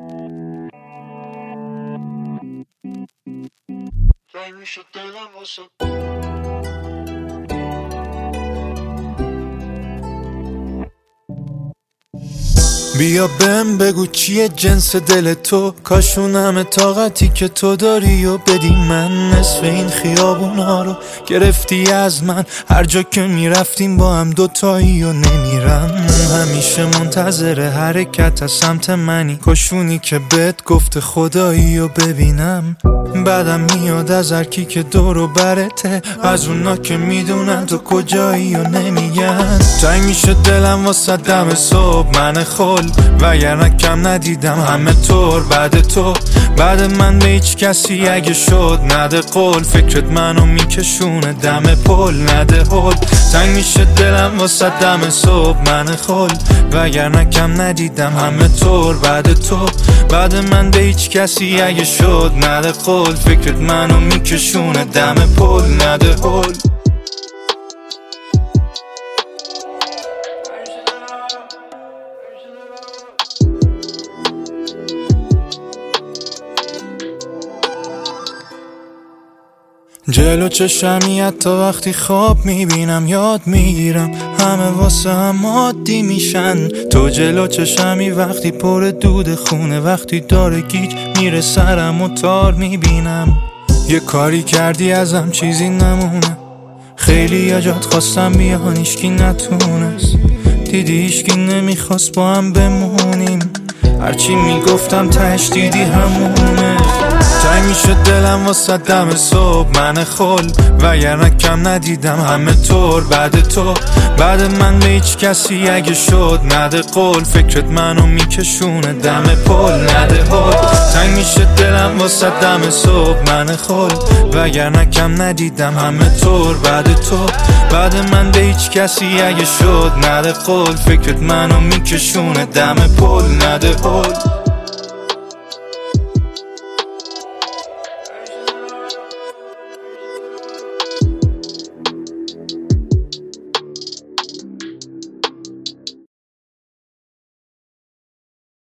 میشه دلم واسه بیا بهم بگو چیه جنس دل تو، کاشون همه طاقتی که تو داری و بدی من. نصف این خیابونا رو گرفتی از من، هر جا که میرفتیم با هم دوتایی و نمیرم. همیشه منتظر حرکت از سمت منی، کاشونی که بهت گفته خدایی و ببینم. بعدم میاد از هرکی که دور و برته، از اونا که میدونن تو کجایی و نمیگن. تنگ میشه دلم واسه دم صبح من خل، وگرنه کم ندیدم همه طور بعد تو. بعد من به هیچ کسی اگه شد نده قول، فکرت منو میکشونه دم پل نده هل. تنگ میشه دلم واسه دم صبح من خل، وگرنه کم ندیدم همه طور بعد تو. بعد من به هیچ کسی اگه شد نده قول، فکرت منو میکشونه دم پل نده هل. جلو چشمی حتی وقتی خواب میبینم یاد میگیرم، همه واسه هم عادی میشن. تو جلو چشمی وقتی پر دود خونه، وقتی داره گیج میره سرم و تار میبینم. یه کاری کردی ازم چیزی نمونه، خیلی یا جات خواستم بیان ایشکی نتونست. دیدی ایشکی نمیخواست با هم بمونیم، هرچی میگفتم تش دیدی همونه. تنگ میشه دلم واسه دم صبح من خل، وگرنه کم ندیدم همه طور بعد تو. بعد من به هیچ کسی اگه شد نده قول، فکرت منو میکشونه دم پل نده هل. تنگ میشه دلم واسه دم صبح من خل، وگرنه کم ندیدم همه طور بعد تو. بعد من به هیچ کسی اگه شد نده قول، فکرت منو میکشونه دم پل نده هل.